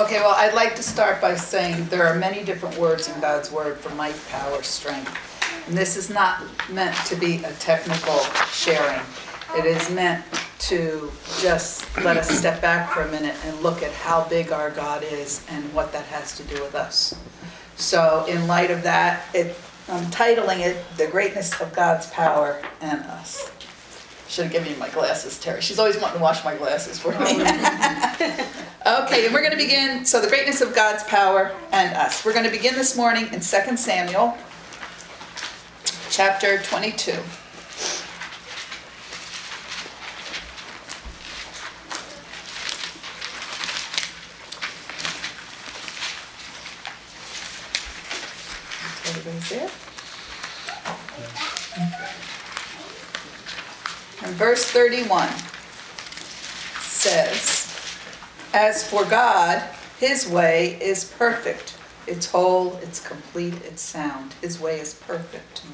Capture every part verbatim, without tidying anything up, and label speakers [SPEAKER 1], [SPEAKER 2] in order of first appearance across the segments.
[SPEAKER 1] Okay, well, I'd like to start by saying there are many different words in God's word for might, power, strength. And this is not meant to be a technical sharing. It is meant to just let us step back for a minute and look at how big our God is and what that has to do with us. So in light of that, it, I'm titling it, The Greatness of God's Power and Us. Should have given you my glasses, Terry. She's always wanting to wash my glasses for me. Okay, and we're going to begin, so the greatness of God's power and us. We're going to begin this morning in Second Samuel, chapter twenty-two. Everybody's there? And verse thirty-one says, "As for God, his way is perfect. It's whole, it's complete, it's sound. His way is perfect.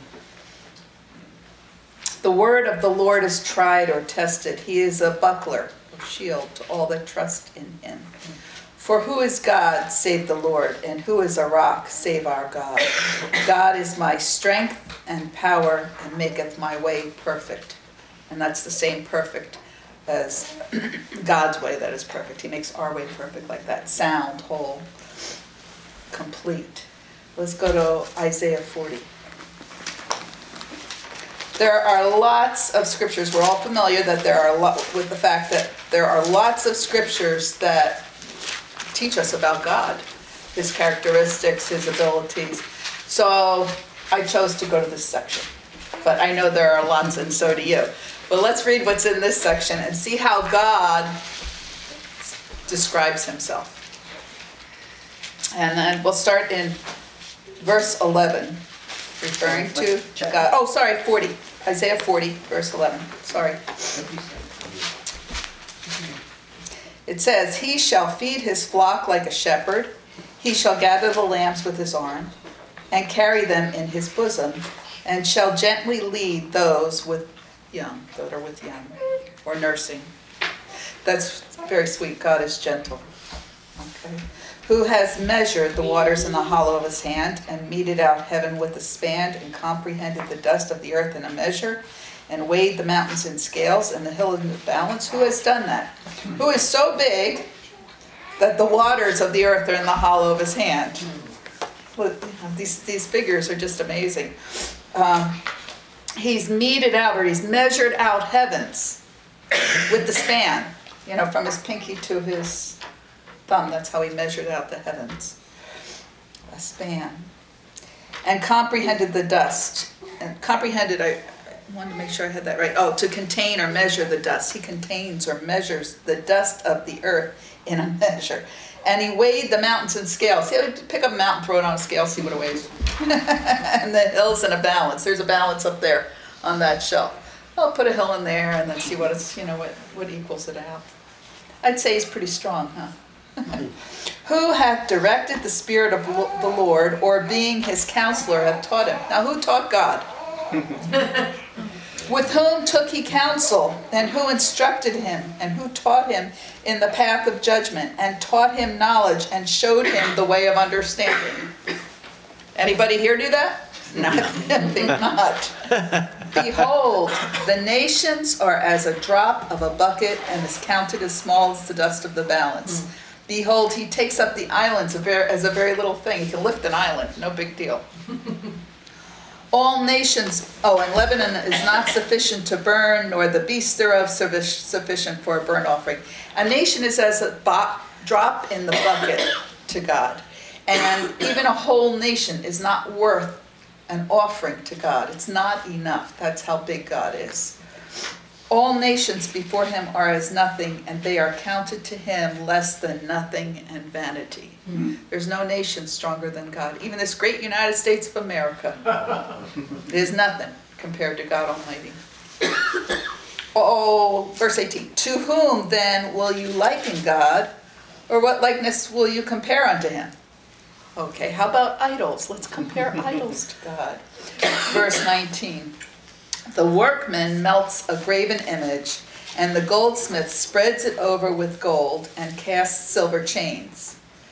[SPEAKER 1] The word of the Lord is tried or tested. He is a buckler, a shield to all that trust in him. For who is God save the Lord, and who is a rock save our God? God is my strength and power, and maketh my way perfect." And that's the same perfect as God's way that is perfect. He makes our way perfect like that. Sound, whole, complete. Let's go to Isaiah forty. There are lots of scriptures. We're all familiar that there are lo- with the fact that there are lots of scriptures that teach us about God, his characteristics, his abilities. So I chose to go to this section. But I know there are lots, and so do you. But let's read what's in this section and see how God describes himself. And then we'll start in verse eleven, referring to God. Oh, sorry, forty. Isaiah forty, verse eleven. Sorry. It says, "He shall feed his flock like a shepherd. He shall gather the lambs with his arm, and carry them in his bosom, and shall gently lead those with young, that are with young, or nursing." That's very sweet. God is gentle. Okay. "Who has measured the waters in the hollow of his hand, and meted out heaven with a span, and comprehended the dust of the earth in a measure, and weighed the mountains in scales, and the hill in the balance? Who has done that? Who is so big that the waters of the earth are in the hollow of his hand?" Look, these, these figures are just amazing. Um, he's meted out, or he's measured out heavens with the span, you know, from his pinky to his thumb. That's how he measured out the heavens. A span. "And comprehended the dust." And comprehended, I wanted to make sure I had that right. Oh, to contain or measure the dust. He contains or measures the dust of the earth in a measure. "And he weighed the mountains in scales." He would pick up a mountain, throw it on a scale, see what it weighs. "And the hills in a balance." There's a balance up there on that shelf. I'll put a hill in there and then see what it's, you know, what, what equals it out. I'd say he's pretty strong, huh? "Who hath directed the Spirit of the Lord, or being his counselor hath taught him?" Now, who taught God? "With whom took he counsel, and who instructed him, and who taught him in the path of judgment, and taught him knowledge, and showed him the way of understanding?" Anybody here do that? No, I think not. "Behold, the nations are as a drop of a bucket, and is counted as small as the dust of the balance. Mm. Behold, he takes up the islands as a very little thing." He can lift an island, no big deal. "All nations," oh, "and Lebanon is not sufficient to burn, nor the beasts thereof sufficient for a burnt offering." A nation is as a bo- drop in the bucket to God. And even a whole nation is not worth an offering to God. It's not enough. That's how big God is. "All nations before him are as nothing, and they are counted to him less than nothing and vanity." Mm-hmm. There's no nation stronger than God. Even this great United States of America is nothing compared to God Almighty. Oh, verse eighteen. "To whom then will you liken God, or what likeness will you compare unto him?" Okay, how about idols? Let's compare idols to God. Verse nineteen. "The workman melts a graven image, and the goldsmith spreads it over with gold and casts silver chains.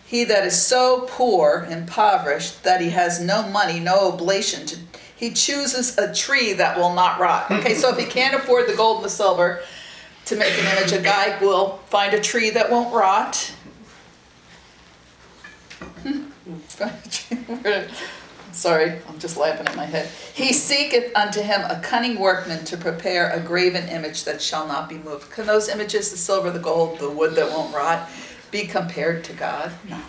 [SPEAKER 1] He that is so poor, impoverished, that he has no money, no oblation, to, he chooses a tree that will not rot. Okay, so if he can't afford the gold and the silver to make an image, a guy will find a tree that won't rot. Sorry, I'm just laughing at my head. He seeketh unto him a cunning workman to prepare a graven image that shall not be moved. Can those images, the silver, the gold, the wood that won't rot, be compared to God? No.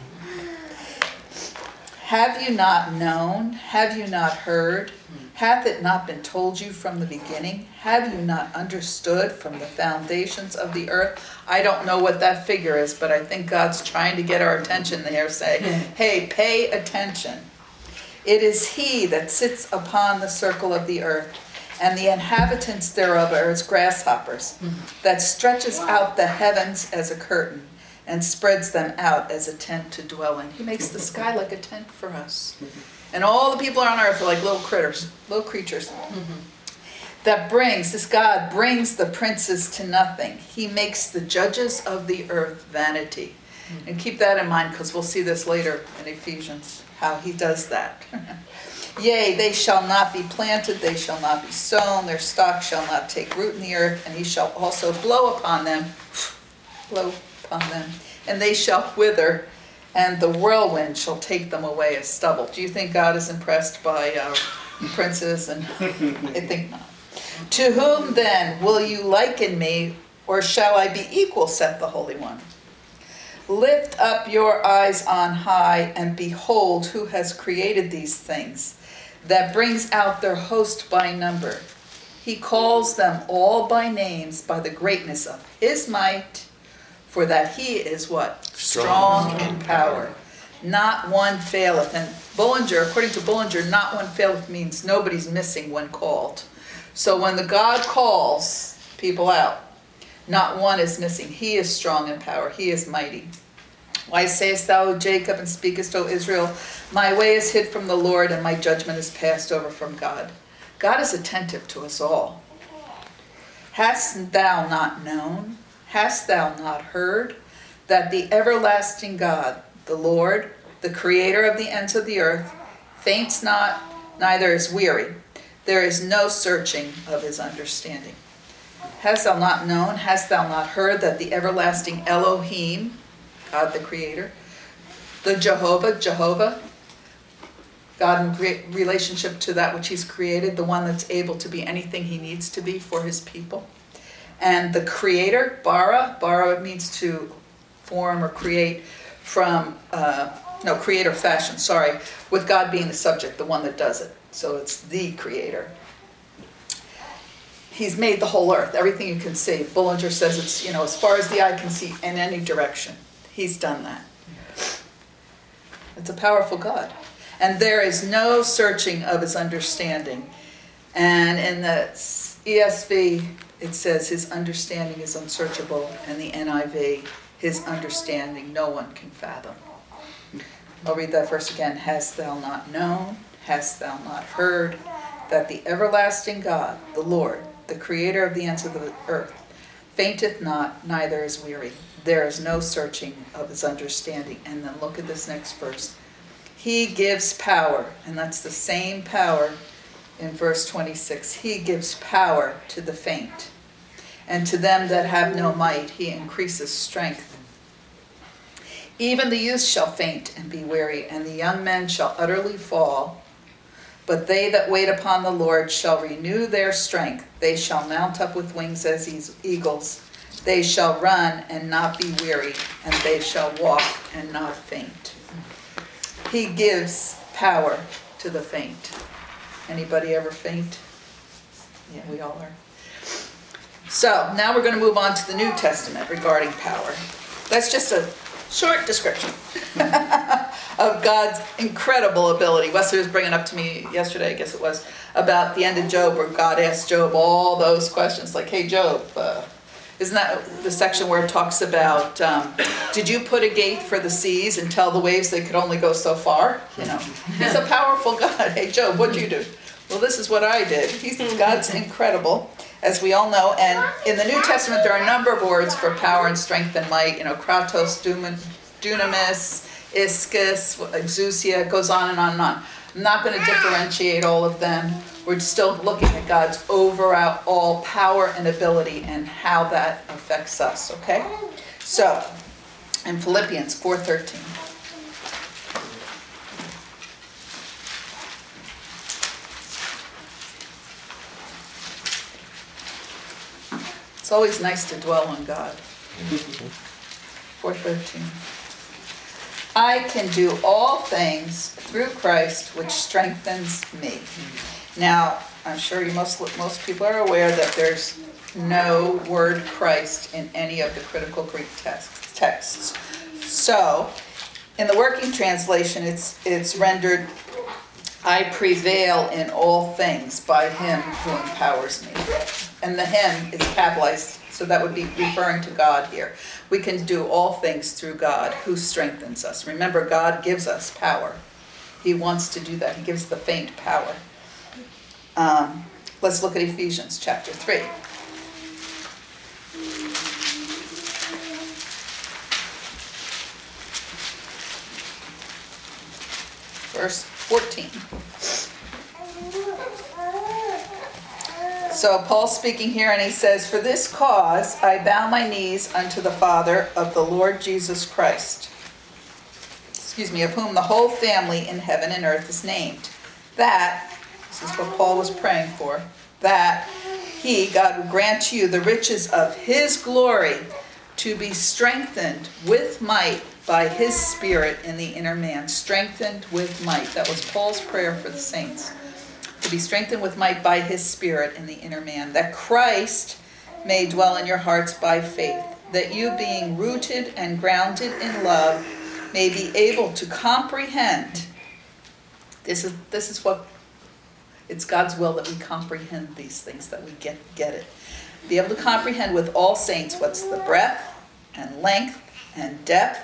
[SPEAKER 1] Have you not known? Have you not heard? Hath it not been told you from the beginning? Have you not understood from the foundations of the earth? I don't know what that figure is, but I think God's trying to get our attention there, saying, hey, pay attention. It is he that sits upon the circle of the earth, and the inhabitants thereof are as grasshoppers, that stretches out the heavens as a curtain, and spreads them out as a tent to dwell in. He makes the sky like a tent for us. And all the people on earth are like little critters, little creatures. Mm-hmm. That brings, this God brings the princes to nothing. He makes the judges of the earth vanity. Mm-hmm. And keep that in mind, because we'll see this later in Ephesians, how he does that. Yea, they shall not be planted, they shall not be sown, their stock shall not take root in the earth, and he shall also blow upon them, blow upon them, and they shall wither, and the whirlwind shall take them away as stubble. Do you think God is impressed by uh, princes? And I think not. To whom then will you liken me, or shall I be equal, saith the Holy One? Lift up your eyes on high, and behold who has created these things, that brings out their host by number. He calls them all by names, by the greatness of his might, for that he is what? Strong, Strong in power. Not one faileth. And Bullinger, according to Bullinger, not one faileth means nobody's missing when called. So when the God calls people out, not one is missing. He is strong in power. He is mighty. Why sayest thou, O Jacob, and speakest, O Israel, my way is hid from the Lord, and my judgment is passed over from God. God is attentive to us all. Hast thou not known? Hast thou not heard that the everlasting God, the Lord, the creator of the ends of the earth, faints not, neither is weary? There is no searching of his understanding. Hast thou not known, hast thou not heard that the everlasting Elohim, God the creator, the Jehovah, Jehovah, God in relationship to that which he's created, the one that's able to be anything he needs to be for his people, and the creator, bara, bara means to form or create from, uh, no, create or fashion, sorry, with God being the subject, the one that does it. So it's the creator. He's made the whole earth, everything you can see. Bullinger says it's, you know, as far as the eye can see in any direction. He's done that. It's a powerful God. And there is no searching of his understanding. And in the E S V, it says his understanding is unsearchable. And the N I V, his understanding no one can fathom. I'll read that verse again. Hast thou not known, hast thou not heard, that the everlasting God, the Lord, the creator of the ends of the earth, fainteth not, neither is weary. There is no searching of his understanding. And then look at this next verse. He gives power, and that's the same power in verse twenty-six. He gives power to the faint, and to them that have no might he increases strength. Even the youth shall faint and be weary, and the young men shall utterly fall. But they that wait upon the Lord shall renew their strength. They shall mount up with wings as eagles. They shall run and not be weary, and they shall walk and not faint. He gives power to the faint. Anybody ever faint? Yeah, we all are. So now we're going to move on to the New Testament regarding power. That's just a short description of God's incredible ability. Wesley was bringing up to me yesterday, I guess it was, about the end of Job, where God asked Job all those questions, like, hey, Job, uh, isn't that the section where it talks about, um, did you put a gate for the seas and tell the waves they could only go so far? You know, he's a powerful God. Hey, Job, what'd you do? Well, this is what I did. He's, God's incredible, as we all know. And in the New Testament, there are a number of words for power and strength and might. You know, kratos, dunamis, ischus, exousia, it goes on and on and on. I'm not going to differentiate all of them. We're still looking at God's overall power and ability and how that affects us, okay? So, in Philippians four thirteen. It's always nice to dwell on God. four thirteen. I can do all things through Christ, which strengthens me. Now, I'm sure you most most people are aware that there's no word Christ in any of the critical Greek text, texts. So, in the working translation, it's it's rendered, I prevail in all things by him who empowers me. And the him is capitalized, so that would be referring to God here. We can do all things through God who strengthens us. Remember, God gives us power. He wants to do that. He gives the faint power. Um, let's look at Ephesians chapter three. Verse fourteen. So Paul's speaking here and he says, for this cause I bow my knees unto the Father of the Lord Jesus Christ, excuse me, of whom the whole family in heaven and earth is named, that, this is what Paul was praying for, that he, God, would grant to you the riches of his glory to be strengthened with might by his Spirit in the inner man. Strengthened with might. That was Paul's prayer for the saints. To be strengthened with might by his Spirit in the inner man. That Christ may dwell in your hearts by faith. That you, being rooted and grounded in love, may be able to comprehend. This is this is what, it's God's will that we comprehend these things, that we get, get it. Be able to comprehend with all saints what's the breadth and length and depth,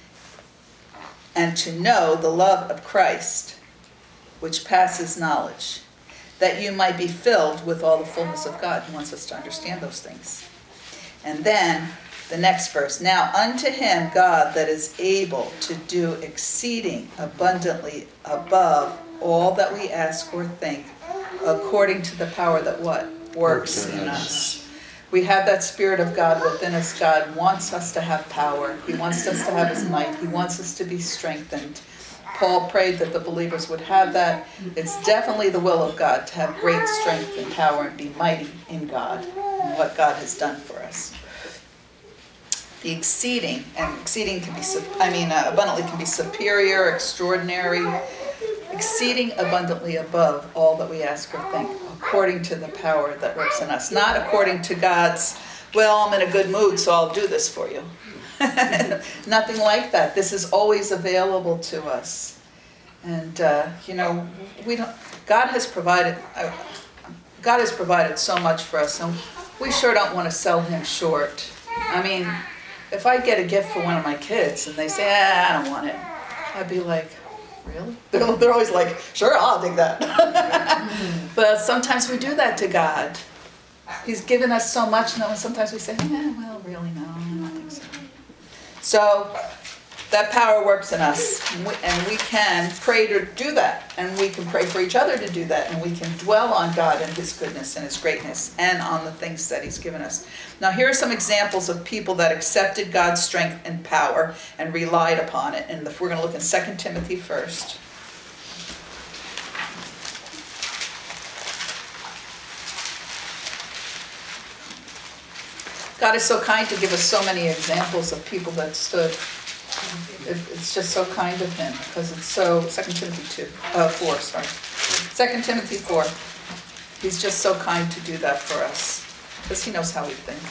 [SPEAKER 1] and to know the love of Christ, which passes knowledge, that you might be filled with all the fullness of God. He wants us to understand those things. And then the next verse, now unto him, God, that is able to do exceeding abundantly above all that we ask or think, according to the power that what? Works in us. We have that Spirit of God within us. God wants us to have power. He wants us to have his might. He wants us to be strengthened. Paul prayed that the believers would have that. It's definitely the will of God to have great strength and power and be mighty in God and what God has done for us. The exceeding, and exceeding can be, I mean, uh, abundantly can be superior, extraordinary, exceeding abundantly above all that we ask or think, according to the power that works in us. Not according to God's, well, I'm in a good mood, so I'll do this for you. Nothing like that. This is always available to us. And, uh, you know, we don't, God has provided, uh, God has provided so much for us, and we sure don't want to sell him short. I mean, if I get a gift for one of my kids and they say, ah, I don't want it, I'd be like, really? They're, they're always like, sure, I'll take that. But sometimes we do that to God. He's given us so much, and sometimes we say, eh, well, really, no, I don't think so. So that power works in us, and we, and we can pray to do that, and we can pray for each other to do that, and we can dwell on God and his goodness and his greatness and on the things that he's given us. Now here are some examples of people that accepted God's strength and power and relied upon it, and we're going to look in Second Timothy first. God is so kind to give us so many examples of people that stood. It, it's just so kind of him, because it's so, Second Timothy two, uh, four, sorry. Second Timothy four. He's just so kind to do that for us, because he knows how we think.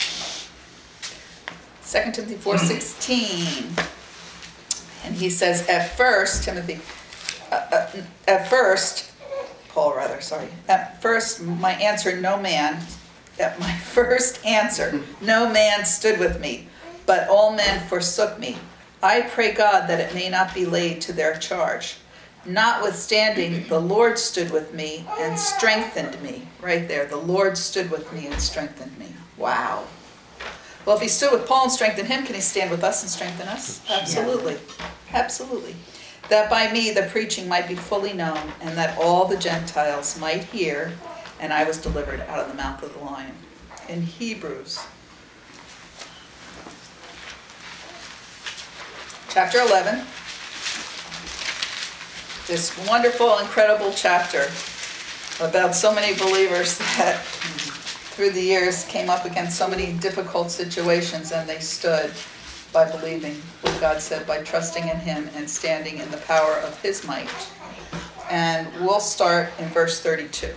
[SPEAKER 1] Second Timothy four sixteen. And he says, at first, Timothy, uh, uh, at first, Paul rather, sorry, at first my answer no man, at my first answer, no man stood with me, but all men forsook me. I pray God that it may not be laid to their charge. Notwithstanding, the Lord stood with me and strengthened me. Right there, the Lord stood with me and strengthened me. Wow. Well, if he stood with Paul and strengthened him, can he stand with us and strengthen us? Absolutely. Absolutely. That by me the preaching might be fully known, and that all the Gentiles might hear, and I was delivered out of the mouth of the lion. In Hebrews chapter eleven, this wonderful, incredible chapter about so many believers that through the years came up against so many difficult situations, and they stood by believing what God said, by trusting in him and standing in the power of his might. And we'll start in verse thirty-two.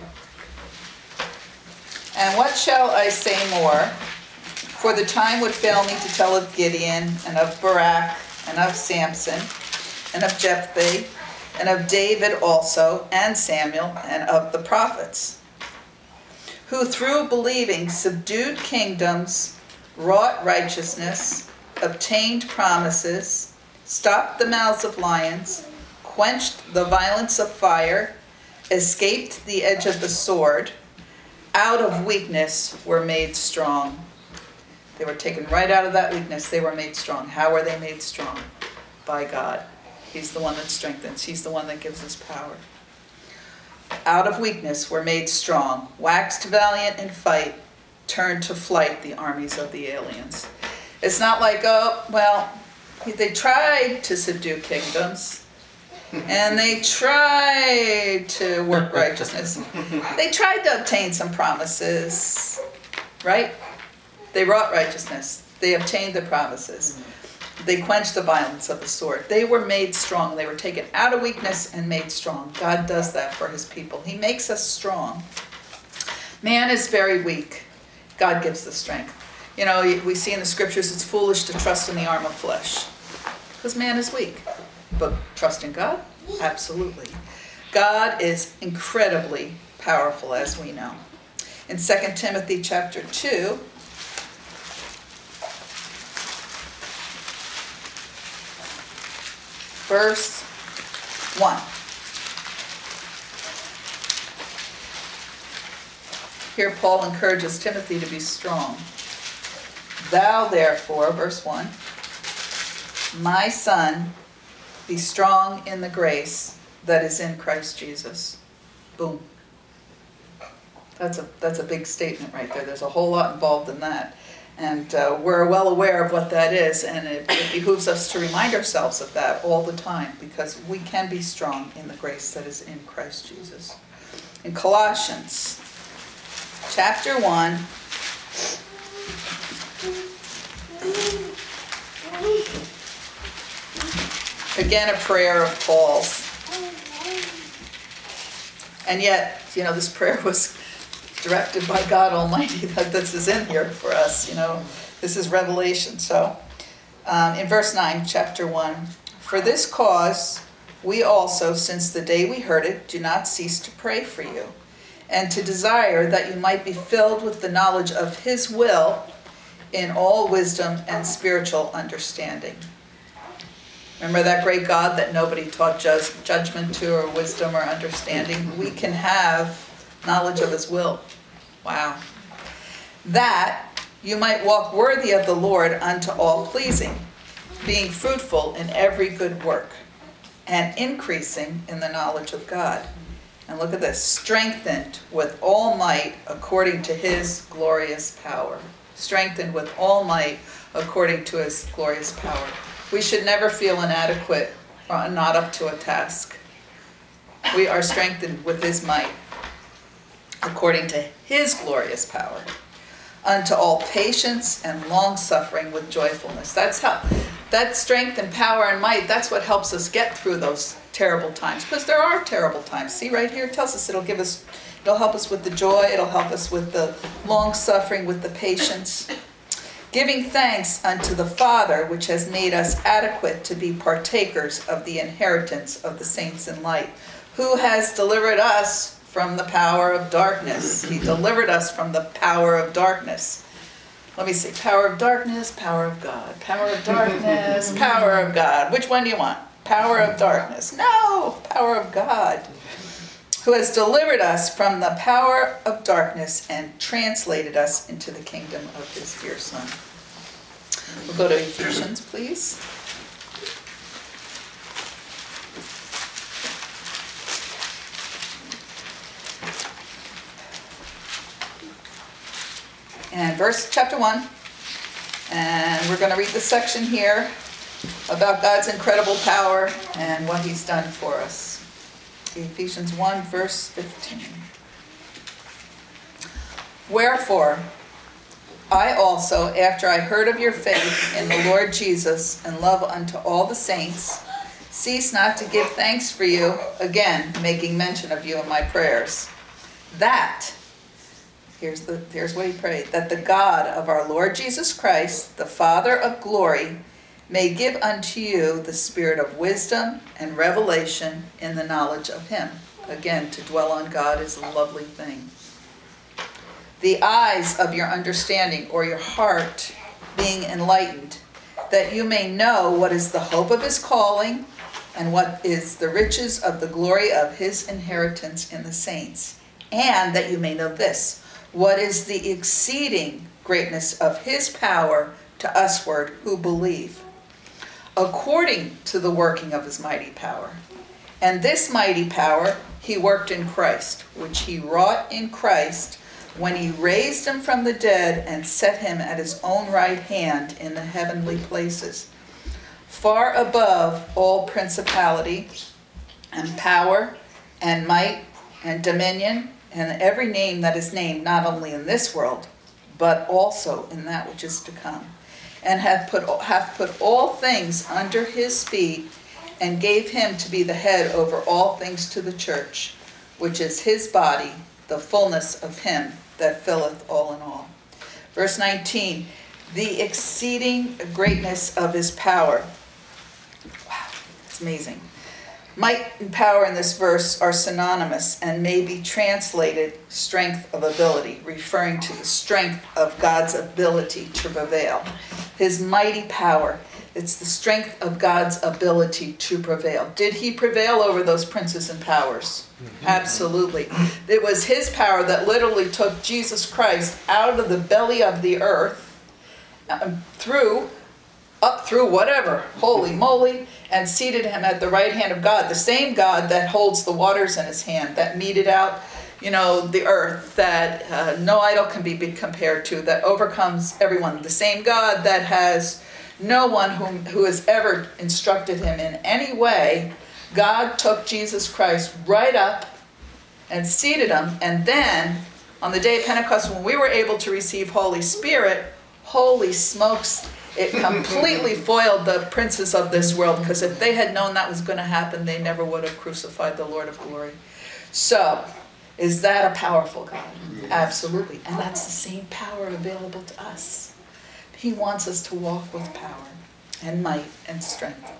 [SPEAKER 1] And what shall I say more? For the time would fail me to tell of Gideon, and of Barak, and of Samson, and of Jephthah, and of David also, and Samuel, and of the prophets, who through believing subdued kingdoms, wrought righteousness, obtained promises, stopped the mouths of lions, quenched the violence of fire, escaped the edge of the sword, out of weakness were made strong. They were taken right out of that weakness. They were made strong. How were they made strong? By God. He's the one that strengthens. He's the one that gives us power. Out of weakness were made strong, waxed valiant in fight, turned to flight the armies of the aliens. It's not like, oh, well, they tried to subdue kingdoms, and they tried to work righteousness. They tried to obtain some promises, right? They wrought righteousness. They obtained the promises. They quenched the violence of the sword. They were made strong. They were taken out of weakness and made strong. God does that for his people. He makes us strong. Man is very weak. God gives the strength. You know, we see in the scriptures it's foolish to trust in the arm of flesh, because man is weak. But trust in God? Absolutely. God is incredibly powerful, as we know. In Second Timothy chapter two, verse one. Here Paul encourages Timothy to be strong. Thou therefore, verse one, my son, be strong in the grace that is in Christ Jesus. Boom. That's a that's a big statement right there. There's a whole lot involved in that. And uh, we're well aware of what that is, and it, it behooves us to remind ourselves of that all the time, because we can be strong in the grace that is in Christ Jesus. In Colossians chapter one, again a prayer of Paul's. And yet, you know, this prayer was directed by God Almighty, that this is in here for us, you know. This is revelation. So, um, in verse nine, chapter one, for this cause we also, since the day we heard it, do not cease to pray for you, and to desire that you might be filled with the knowledge of his will in all wisdom and spiritual understanding. Remember that great God that nobody taught ju- judgment to, or wisdom, or understanding? We can have knowledge of his will. Wow. That you might walk worthy of the Lord unto all pleasing, being fruitful in every good work, and increasing in the knowledge of God. And look at this, strengthened with all might according to his glorious power. Strengthened with all might according to his glorious power. We should never feel inadequate or not up to a task. We are strengthened with his might according to his glorious power, unto all patience and long-suffering with joyfulness. That's how, that strength and power and might, that's what helps us get through those terrible times. Because there are terrible times. See right here, it tells us it'll give us, it'll help us with the joy, it'll help us with the long-suffering, with the patience. Giving thanks unto the Father, which has made us adequate to be partakers of the inheritance of the saints in light, who has delivered us from the power of darkness. He delivered us from the power of darkness. Let me see. Power of darkness, power of God. Power of darkness, power of God. Which one do you want? Power of darkness. No, power of God. Who has delivered us from the power of darkness and translated us into the kingdom of his dear Son. We'll go to Ephesians, please. and verse chapter one. And we're going to read the section here about God's incredible power and what he's done for us. Ephesians one, verse fifteen. Wherefore, I also, after I heard of your faith in the Lord Jesus and love unto all the saints, cease not to give thanks for you, again making mention of you in my prayers, that, here's, the, here's what he prayed, that the God of our Lord Jesus Christ, the Father of glory, may give unto you the spirit of wisdom and revelation in the knowledge of him. Again, to dwell on God is a lovely thing. The eyes of your understanding, or your heart, being enlightened, that you may know what is the hope of his calling, and what is the riches of the glory of his inheritance in the saints, and that you may know this, what is the exceeding greatness of his power to usward who believe, according to the working of his mighty power. And this mighty power he worked in Christ, which he wrought in Christ, when he raised him from the dead and set him at his own right hand in the heavenly places, far above all principality and power and might and dominion and every name that is named, not only in this world, but also in that which is to come, and hath put, hath put all things under his feet, and gave him to be the head over all things to the church, which is his body, the fullness of him that filleth all in all. Verse nineteen, the exceeding greatness of his power. Wow, it's amazing. Might and power in this verse are synonymous and may be translated strength of ability, referring to the strength of God's ability to prevail. His mighty power. It's the strength of God's ability to prevail. Did he prevail over those princes and powers? Mm-hmm. Absolutely. It was his power that literally took Jesus Christ out of the belly of the earth, um, through, up through whatever, holy moly, and seated him at the right hand of God. The same God that holds the waters in his hand, that meted out, you know, the earth, that uh, no idol can be compared to, that overcomes everyone. The same God that has no one whom, who has ever instructed him in any way. God took Jesus Christ right up and seated him. And then, on the day of Pentecost, when we were able to receive Holy Spirit, holy smokes, it completely foiled the princes of this world. Because if they had known that was going to happen, they never would have crucified the Lord of glory. So, is that a powerful God? Yes. Absolutely. And that's the same power available to us. He wants us to walk with power and might and strength.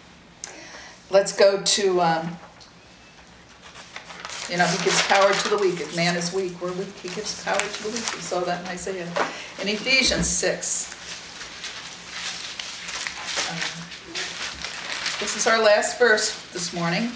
[SPEAKER 1] Let's go to, um, you know, he gives power to the weak. If man is weak, we're weak. He gives power to the weak. We saw that in Isaiah. In Ephesians six. Um, this is our last verse this morning.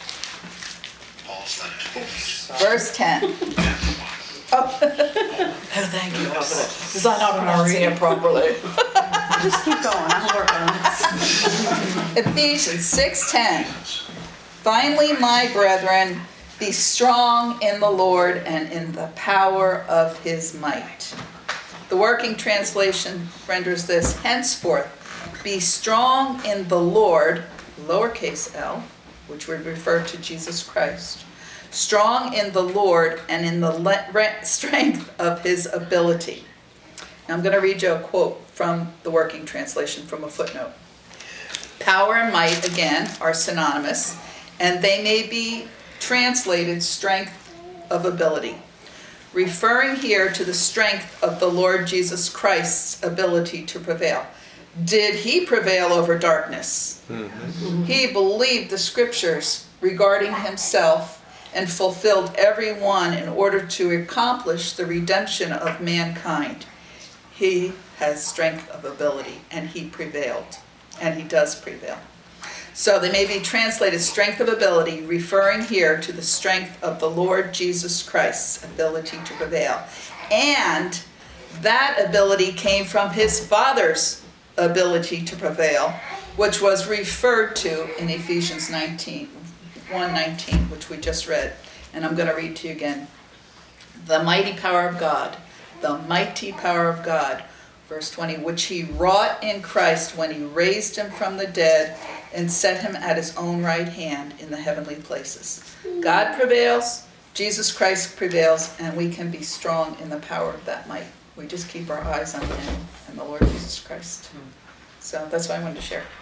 [SPEAKER 1] Verse ten. Oh, thank you. Because I'm not pronouncing it properly.
[SPEAKER 2] Just keep going. I'll work on it.
[SPEAKER 1] Ephesians six ten. Finally, my brethren, be strong in the Lord and in the power of his might. The working translation renders this, henceforth, be strong in the Lord, lowercase l, which would refer to Jesus Christ. Strong in the Lord and in the le- strength of his ability. Now I'm going to read you a quote from the working translation from a footnote. Power and might, again, are synonymous, and they may be translated strength of ability, referring here to the strength of the Lord Jesus Christ's ability to prevail. Did he prevail over darkness? Mm-hmm. He believed the scriptures regarding himself and fulfilled every one in order to accomplish the redemption of mankind. He has strength of ability, and he prevailed, and he does prevail. So they may be translated strength of ability, referring here to the strength of the Lord Jesus Christ's ability to prevail. And that ability came from his Father's ability to prevail, which was referred to in Ephesians nineteen. one nineteen, which we just read, and I'm going to read to you again. The mighty power of God the mighty power of God. Verse twenty, which he wrought in Christ when he raised him from the dead and set him at his own right hand in the heavenly places. God prevails, Jesus Christ prevails, and we can be strong in the power of that might. We just keep our eyes on him and the Lord Jesus Christ. So that's what I wanted to share.